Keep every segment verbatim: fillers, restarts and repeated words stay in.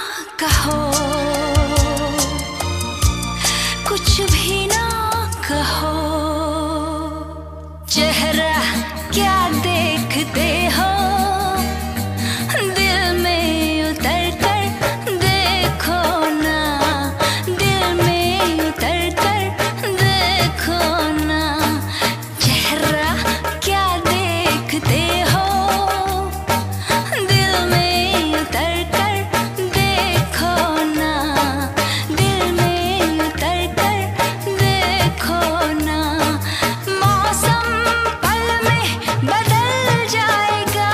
कहो, कुछ भी ना कहो, चेहरा क्या देखते हो, दिल में उतर कर देखो ना, दिल में उतर कर देखो ना, चेहरा क्या देखते हो, दिल में उतर कर देखो ना, दिल में उतर कर देखो ना, मौसम पल में बदल जाएगा,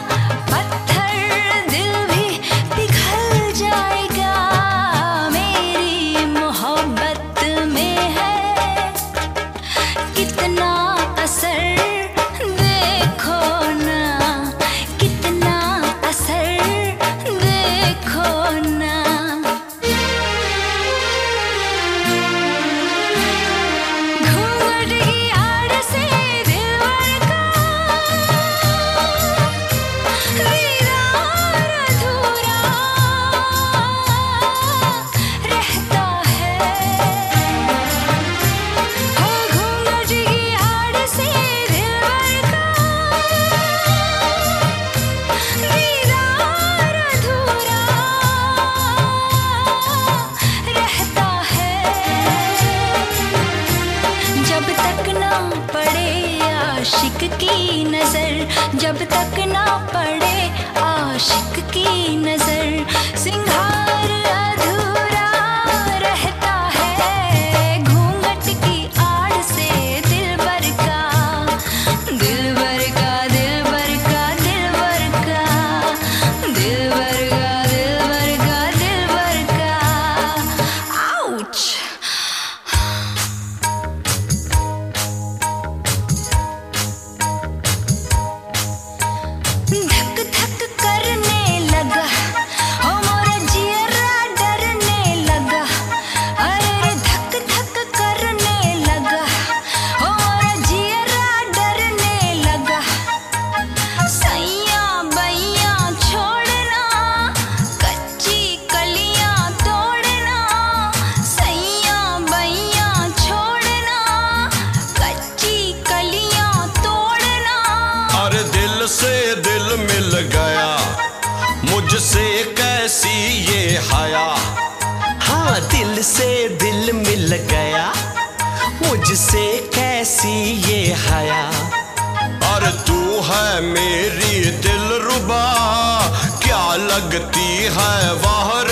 पत्थर दिल भी पिघल जाएगा, मेरी मोहब्बत में है कितना असर, देखो ना कितना असर, देखो ना। घूंघट की आड़ से दिलबर का दीदार अधूरा रहता है, हो घूंघट की आड़ से दिलबर का दीदार अधूरा रहता है, जब तक ना पड़े आशिक की नजर, जब तक ना पड़े आशिक की नजर, सिंगार अधूरा रहता है, घूंघट की आड़ से दिलबर का, दिलबर का दिलबर का दिलबर का, दिलबर का दिलबर का दिलबर का, आउच। धक धक करने लगा, हो मोरा जियरा डरने लगा, अरे रे धक धक करने लगा, हो मोरा जियरा डरने लगा, सैया बैया छोड़ना, कच्ची कलियां तोड़ना, सैया बैया छोड़ना, कच्ची कलियां तोड़ना। अरे दिल से दिल मिल गया, मुझसे कैसी ये हया, हाँ दिल से दिल मिल गया, मुझसे कैसी ये हया, और तू है मेरी दिलरुबा, क्या लगती है वाह